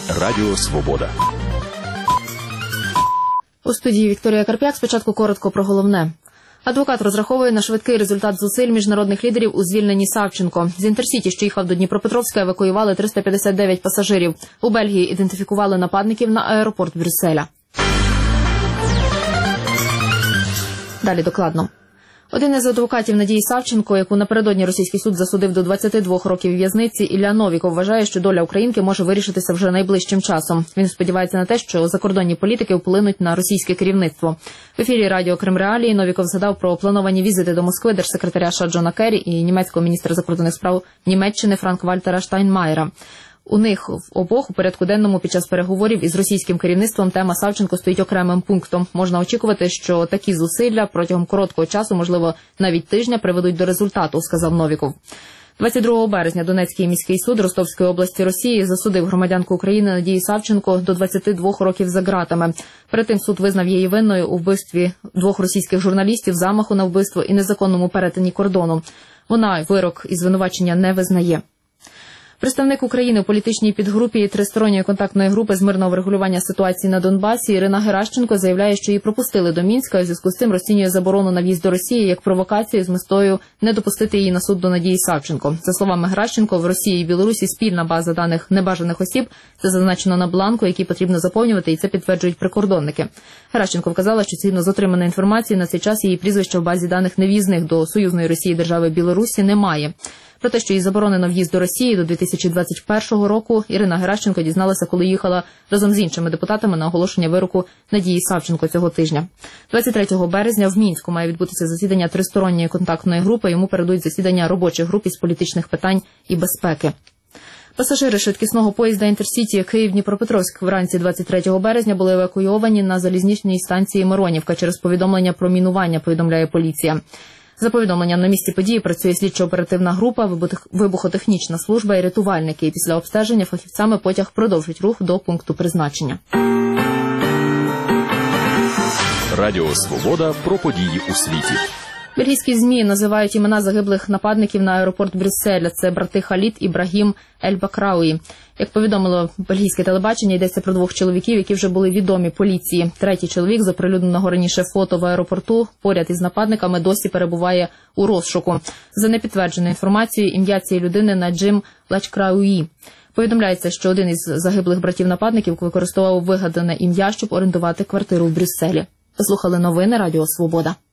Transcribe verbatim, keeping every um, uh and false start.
Радіо Свобода. У студії Вікторія Карп'як. Спочатку коротко про головне. Адвокат розраховує на швидкий результат зусиль міжнародних лідерів у звільненні Савченко. З Інтерсіті, що їхав до Дніпропетровська, евакуювали триста п'ятдесят дев'ять пасажирів. У Бельгії ідентифікували нападників на аеропорт Брюсселя. Далі докладно. Один із адвокатів Надії Савченко, яку напередодні російський суд засудив до двадцяти двох років в'язниці, Ілля Новіков вважає, що доля українки може вирішитися вже найближчим часом. Він сподівається на те, що закордонні політики вплинуть на російське керівництво. В ефірі радіо Крим Реалії Новіков згадав про плановані візити до Москви держсекретаря США Джона Керрі і німецького міністра закордонних справ Німеччини Франк-Вальтера Штайнмаєра. У них в обох у порядку денному під час переговорів із російським керівництвом тема Савченко стоїть окремим пунктом. Можна очікувати, що такі зусилля протягом короткого часу, можливо, навіть тижня, приведуть до результату, сказав Новіков. двадцять другого березня Донецький міський суд Ростовської області Росії засудив громадянку України Надії Савченко до двадцяти двох років за ґратами. Перед тим суд визнав її винною у вбивстві двох російських журналістів, замаху на вбивство і незаконному перетині кордону. Вона вирок і звинувачення не визнає. Представник України у політичній підгрупі тристоронньої контактної групи з мирного врегулювання ситуації на Донбасі Ірина Геращенко заявляє, що її пропустили до Мінська, у зв'язку з цим розцінює заборону на в'їзд до Росії як провокацію з метою не допустити її на суд до Надії Савченко. За словами Геращенко, в Росії і Білорусі спільна база даних небажаних осіб. Це зазначено на бланку, який потрібно заповнювати, і це підтверджують прикордонники. Геращенко вказала, що згідно з отриманої інформації на цей час її прізвища в базі даних нев'їзних до союзної Росії держави Білорусі немає. Про те, що їй заборонено в'їзд до Росії до дві тисячі двадцять першого року, Ірина Геращенко дізналася, коли їхала разом з іншими депутатами на оголошення вироку Надії Савченко цього тижня. двадцять третього березня в Мінську має відбутися засідання тристоронньої контактної групи, йому передують засідання робочих груп із політичних питань і безпеки. Пасажири швидкісного поїзда Інтерсіті Київ-Дніпропетровськ вранці двадцять третього березня були евакуйовані на залізничній станції Миронівка через повідомлення про мінування, повідомляє поліція. За повідомленням, на місці події працює слідчо-оперативна група, вибухотехнічна служба і рятувальники. І після обстеження фахівцями потяг продовжить рух до пункту призначення. Радіо Свобода про події у світі. Бельгійські ЗМІ називають імена загиблих нападників на аеропорт Брюсселя. Це брати Халід Ібрагім Ель-Бакрауї. Як повідомило бельгійське телебачення, йдеться про двох чоловіків, які вже були відомі поліції. Третій чоловік, з оприлюдненого раніше фото в аеропорту, поряд із нападниками досі перебуває у розшуку. За непідтвердженою інформацією, ім'я цієї людини Наджим Лачкрауї. Повідомляється, що один із загиблих братів-нападників використовував вигадане ім'я, щоб орендувати квартиру в Брюсселі. Слухали новини Радіо Свобода.